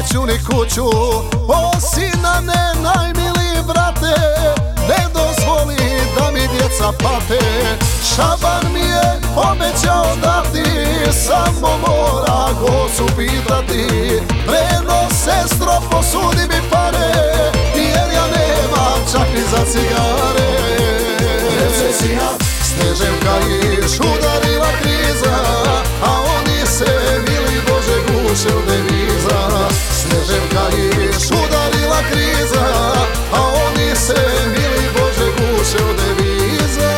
neću ni kuću, o sinane najmiliji brate, ne dozvoli da mi djeca pate. Šaban mi je obećao dati, samo mora gocu pitati. Breno sestro posudi mi pare, jer ja nemam čak ni za cigare. Recesija, Sneževka iš udarila kriza, a oni se mili Bože guše od deviza. Sneževka iš udarila kriza, a oni se mili Bože guše od deviza.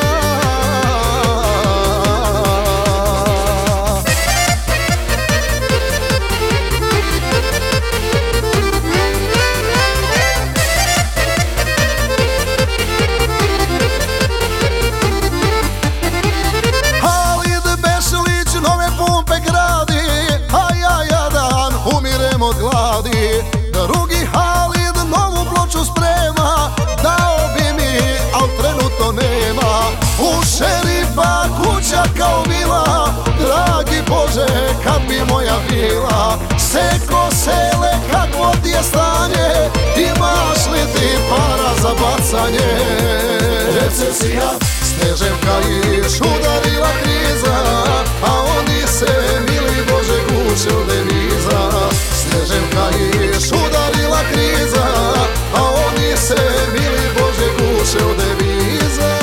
Od gladi, drugi Halid novu ploču sprema, dao bi mi, al trenutno nema. U šerifa kuća kao vila, dragi Bože kad bi moja bila. Seko sele kakvo ti je stanje, imaš li ti para za bacanje? Recesija, Sneževka iš udarila kriza, a oni se mili Bože guše od deviza. Sneževka iš udarila kriza, a oni se mili Bože guše od deviza.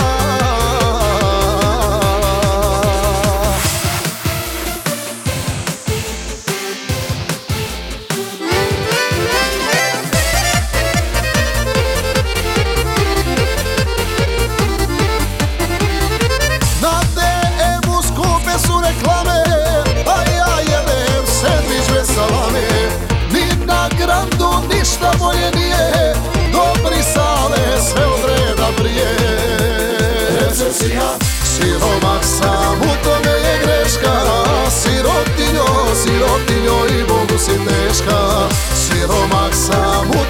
Na DM-u skupe su reklame, a ja jedem sendvič bez salame. Ni na Grandu ništa bolje nije, dobri sale sve od reda prije. Recesija, siromak sam, u tome je greška. Sirotinjo, sirotinjo i Bogu si teška. Siromak sam, u